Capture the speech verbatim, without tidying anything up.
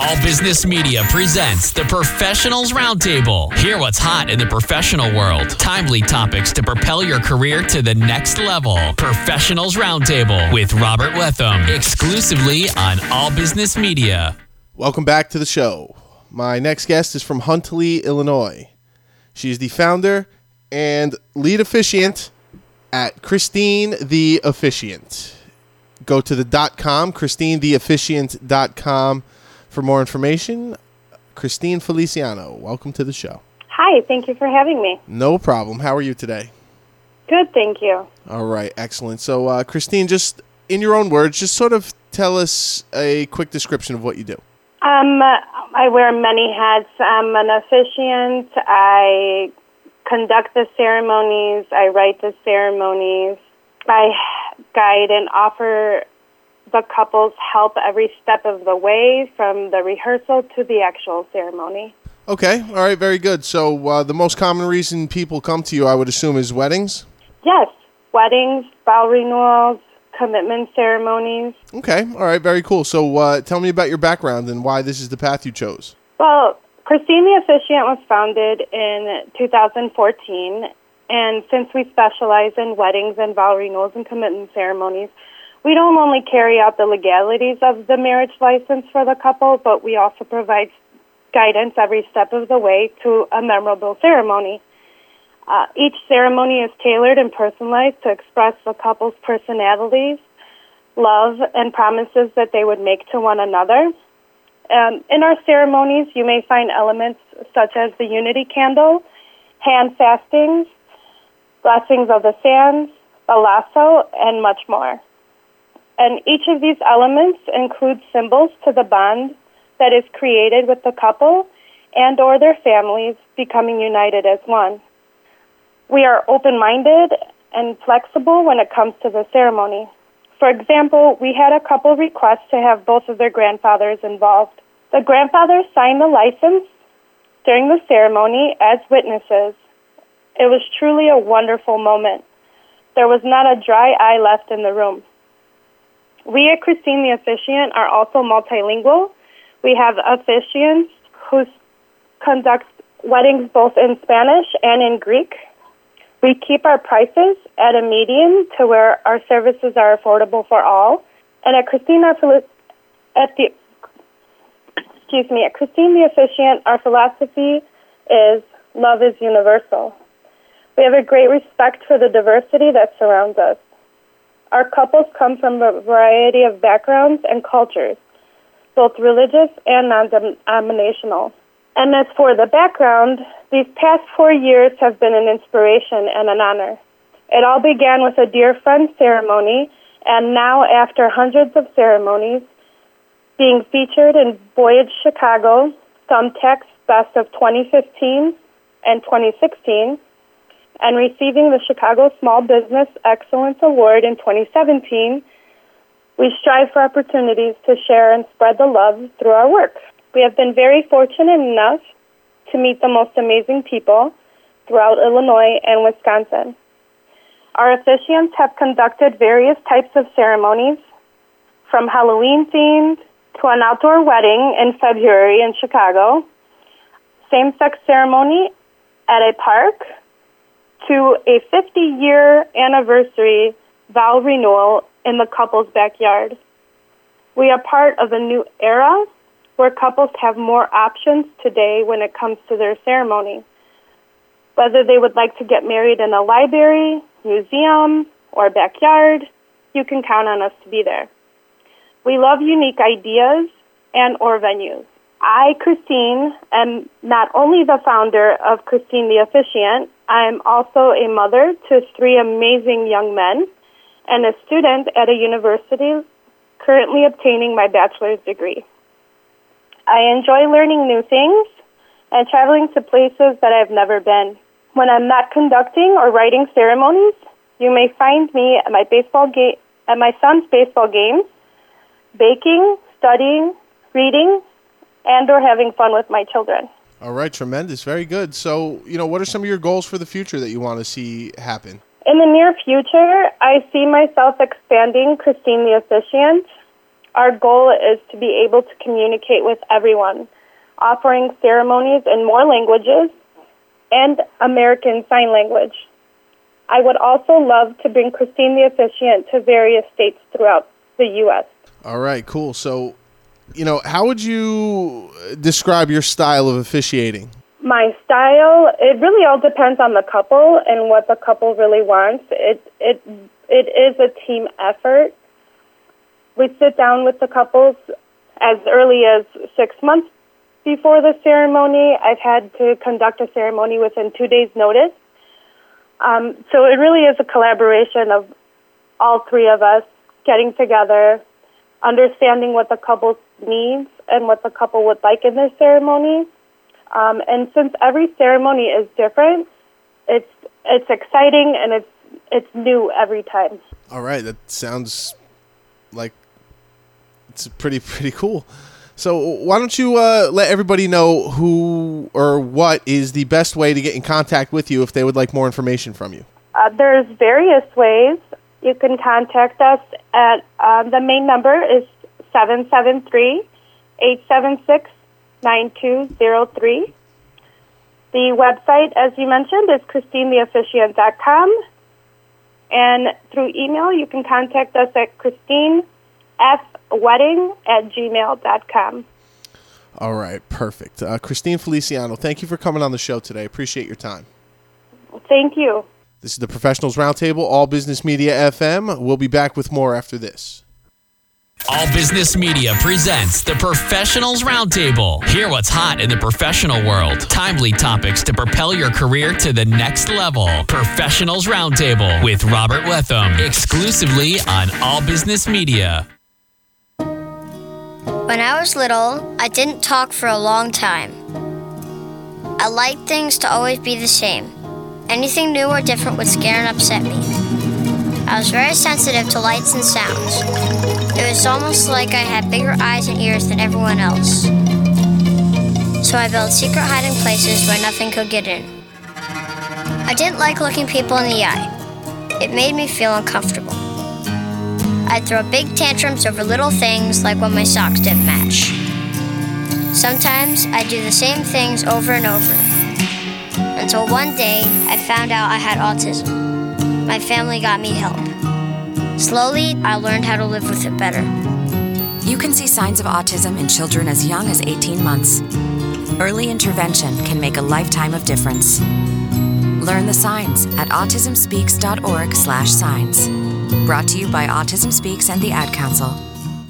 All Business Media presents the Professionals Roundtable. Hear what's hot in the professional world. Timely topics to propel your career to the next level. Professionals Roundtable with Robert Wetham, exclusively on All Business Media. Welcome back to the show. My next guest is from Huntley, Illinois. She is the founder and lead officiant at Christine the Officiant. Go to the dot com, christine the officiant dot com for more information. Christine Feliciano, welcome to the show. Hi, thank you for having me. No problem. How are you today? Good, thank you. All right, excellent. So, uh, Christine, just in your own words, just sort of tell us a quick description of what you do. Um, I wear many hats. I'm an officiant. I conduct the ceremonies. I write the ceremonies. I guide and offer the couples help every step of the way, from the rehearsal to the actual ceremony. Okay, all right, very good. So uh, the most common reason people come to you, I would assume, is weddings? Yes, weddings, vow renewals, commitment ceremonies. Okay, all right, very cool. So uh, tell me about your background and why this is the path you chose. Well, Christine the Officiant was founded in two thousand fourteen, and since we specialize in weddings and vow renewals and commitment ceremonies, we don't only carry out the legalities of the marriage license for the couple, but we also provide guidance every step of the way to a memorable ceremony. Uh, each ceremony is tailored and personalized to express the couple's personalities, love, and promises that they would make to one another. Um, in our ceremonies, you may find elements such as the unity candle, hand fastings, blessings of the sands, the lasso, and much more. And each of these elements includes symbols to the bond that is created with the couple and or their families becoming united as one. We are open-minded and flexible when it comes to the ceremony. For example, we had a couple request to have both of their grandfathers involved. The grandfathers signed the license during the ceremony as witnesses. It was truly a wonderful moment. There was not a dry eye left in the room. We at Christine the Officiant are also multilingual. We have officiants who conduct weddings both in Spanish and in Greek. We keep our prices at a median to where our services are affordable for all. And at Christine, our, at the, excuse me, at Christine the Officiant, our philosophy is love is universal. We have a great respect for the diversity that surrounds us. Our couples come from a variety of backgrounds and cultures, both religious and non-denominational. And as for the background, these past four years have been an inspiration and an honor. It all began with a dear friend ceremony, and now after hundreds of ceremonies, being featured in Voyage Chicago, Thumbtack's Best of twenty fifteen and twenty sixteen, and receiving the Chicago Small Business Excellence Award in twenty seventeen, we strive for opportunities to share and spread the love through our work. We have been very fortunate enough to meet the most amazing people throughout Illinois and Wisconsin. Our officiants have conducted various types of ceremonies, from Halloween-themed to an outdoor wedding in February in Chicago, same-sex ceremony at a park, to a fifty-year anniversary vow renewal in the couple's backyard. We are part of a new era where couples have more options today when it comes to their ceremony. Whether they would like to get married in a library, museum, or backyard, you can count on us to be there. We love unique ideas and or venues. I, Christine, am not only the founder of Christine the Officiant, I am also a mother to three amazing young men and a student at a university currently obtaining my bachelor's degree. I enjoy learning new things and traveling to places that I've never been. When I'm not conducting or writing ceremonies, you may find me at my baseball game, at my son's baseball games, baking, studying, reading, and or having fun with my children. All right, tremendous. Very good. So, you know, what are some of your goals for the future that you want to see happen? In the near future, I see myself expanding Christine the Officiant. Our goal is to be able to communicate with everyone, offering ceremonies in more languages and American Sign Language. I would also love to bring Christine the Officiant to various states throughout the U S. All right, cool. So, you know, how would you describe your style of officiating? My style, it really all depends on the couple and what the couple really wants. It it it is a team effort. We sit down with the couples as early as six months before the ceremony. I've had to conduct a ceremony within two days' notice. Um, so it really is a collaboration of all three of us getting together, understanding what the couple needs and what the couple would like in their ceremony. Um, and since every ceremony is different, it's it's exciting and it's it's new every time. All right, that sounds like it's pretty pretty cool. So why don't you uh, let everybody know who or what is the best way to get in contact with you if they would like more information from you? Uh, there's various ways. You can contact us at, um, the main number is seven seven three, eight seven six, nine two zero three. The website, as you mentioned, is christine the officiant dot com. And through email, you can contact us at christine f wedding at gmail dot com. All right, perfect. Uh, Christine Feliciano, thank you for coming on the show today. Appreciate your time. Thank you. This is the Professionals Roundtable, All Business Media F M. We'll be back with more after this. All Business Media presents the Professionals Roundtable. Hear what's hot in the professional world. Timely topics to propel your career to the next level. Professionals Roundtable with Robert Wetham, exclusively on All Business Media. When I was little, I didn't talk for a long time. I liked things to always be the same. Anything new or different would scare and upset me. I was very sensitive to lights and sounds. It was almost like I had bigger eyes and ears than everyone else. So I built secret hiding places where nothing could get in. I didn't like looking people in the eye. It made me feel uncomfortable. I'd throw big tantrums over little things like when my socks didn't match. Sometimes I'd do the same things over and over. Until one day, I found out I had autism. My family got me help. Slowly, I learned how to live with it better. You can see signs of autism in children as young as eighteen months. Early intervention can make a lifetime of difference. Learn the signs at autism speaks dot org slash signs. Brought to you by Autism Speaks and the Ad Council.